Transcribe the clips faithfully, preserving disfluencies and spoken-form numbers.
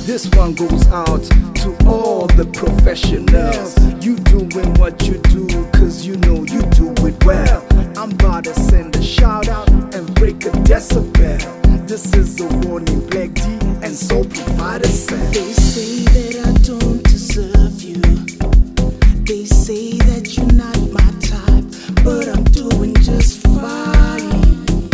This one goes out to all the professionals. You doing what you do, cause you know you do it well. I'm about to send a shout out and break a decibel. This is a warning, Black D and Soul Provider said. They say that I don't deserve you. They say that you're not my type, but I'm doing just fine.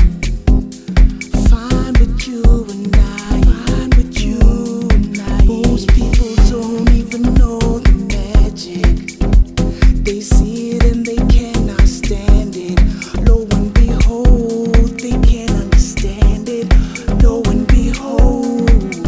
Fine with you and I. Fine with you and I. Most people don't even know the magic. They see it and they cannot stand it. Lo and behold, they can't understand it. Lo and behold,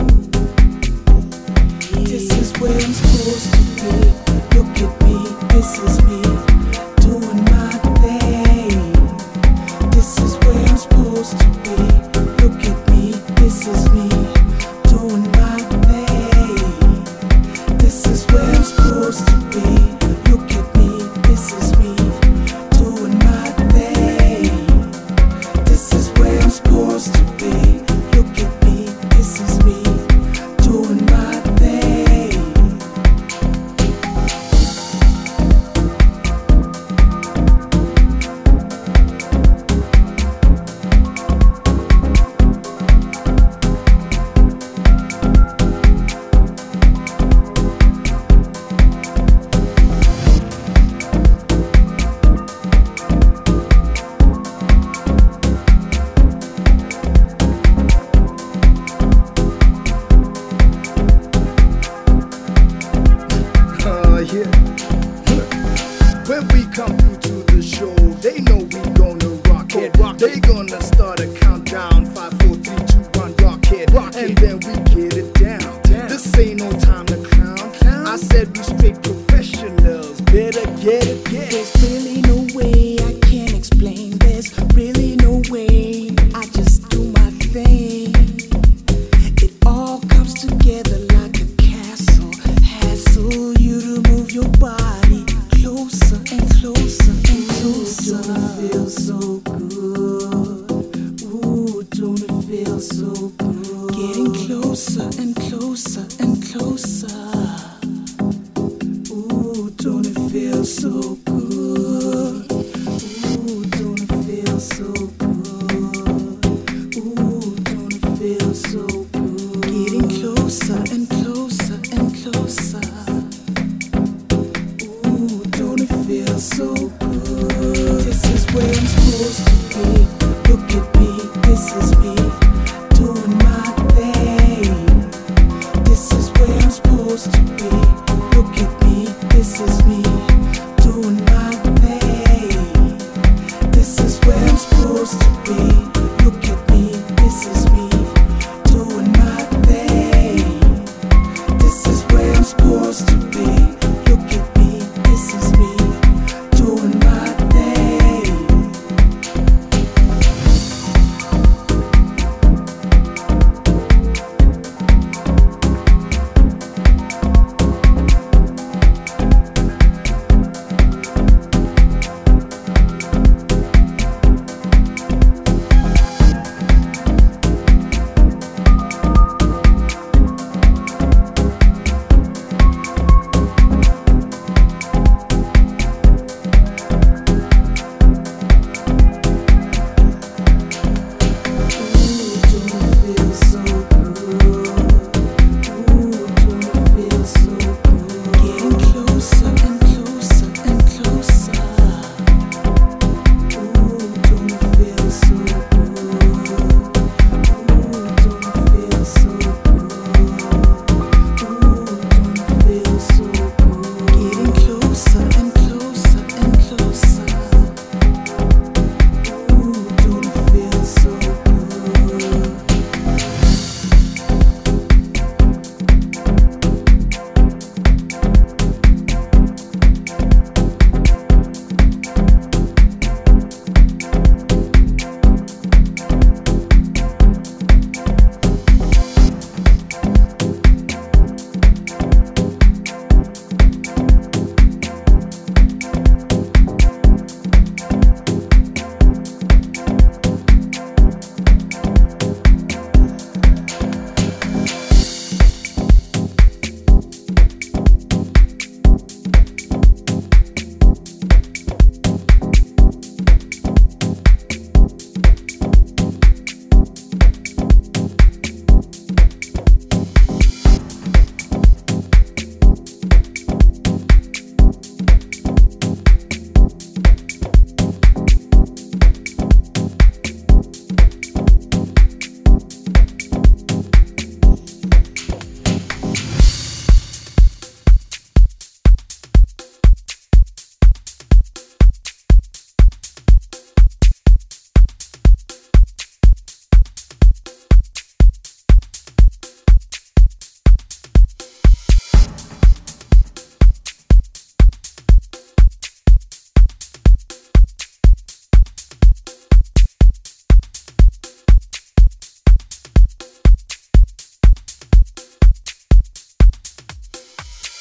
this is where I'm supposed to be. Look at me, this is me, doing my thing. This is where I'm supposed to be. Look at me, this is me, doing my thing. This is where I'm supposed to be. Look at me, this is me, doing my thing. This is where I'm supposed to be. Look at me, this is me, doing my thing. Uh, yeah. When we come through to the show, they know we gonna rock it. They gonna start a countdown. Five, four, three, two, one, rock it. And then we get it down. This ain't no time to clown. I said we straight professionals. Better get it, get it. There's really no way I can explain. There's really no way. I just do my thing. It all comes together like a castle. Hassle you to move your body closer and closer and closer. Don't it feel so good? Ooh, don't it feel so good? Getting closer and closer and closer. Ooh, don't it feel so good?